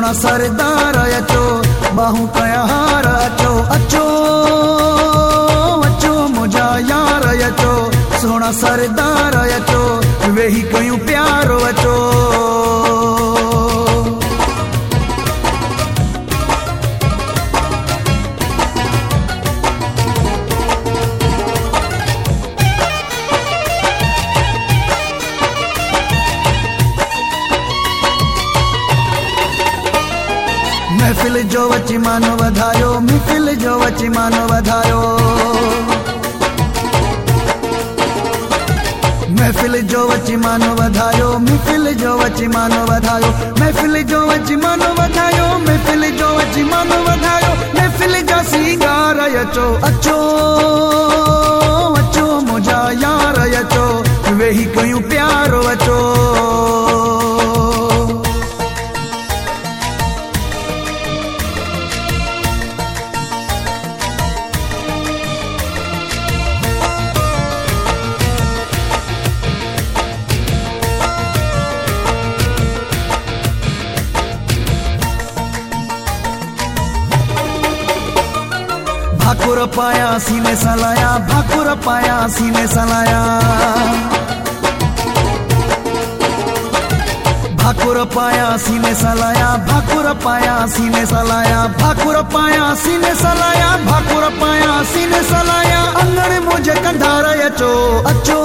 सोना सरदार अचो बाहू कया हार अचो अचो अचो मुझा यार अचो सोना सरदार अचो वेही कयूं प्यारो अचो। महफिल जो वची मानो वधायो महफिल जो वची मानो वधायो महफिल जो वची मानो वधायो महफिल जो वची मानो वधायो महफिल जो वची मानो वधायो महफिल जो वची मानो वधायो महफिल जा सिंगार अचो अचो अचो मुझा यार अचो वेही कयूं प्यारो अचो। भाकुर पाया सीने सलाया भाकुर पाया सीने सलाया भाकुर पाया सीने सलाया भाकुर पाया सीने सलाया भाकुर पाया सीने सलाया भाकुर पाया सीने सलाया अंगड़ मुझे कंधार अचो अचो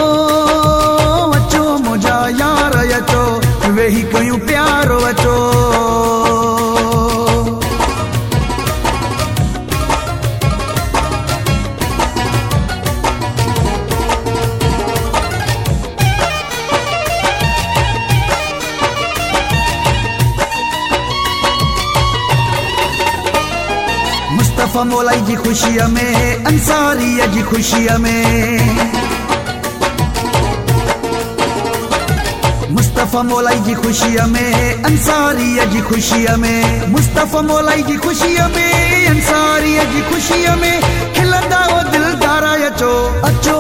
अचो मुझा यार अचो वेही कयूं प्यारो अचो। मुस्तफा मौलाई जी खुशी में अंसारी जी खुशी में मुस्तफा मौलाई जी खुशी में अंसारी जी खुशी में मुस्तफा मौलाई जी खुशी में अंसारी जी खुशी में खिलंदा वो दिलदार अचो अचो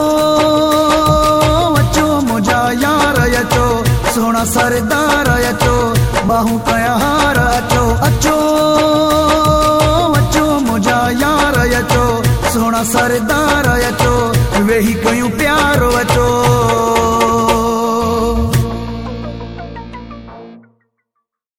अचो मुझा यार अचो सोना सरदार अचो बाहू कया हार अचो अचो यार अचो सोना सरदार अचो वेही कयूं प्यारो अचो।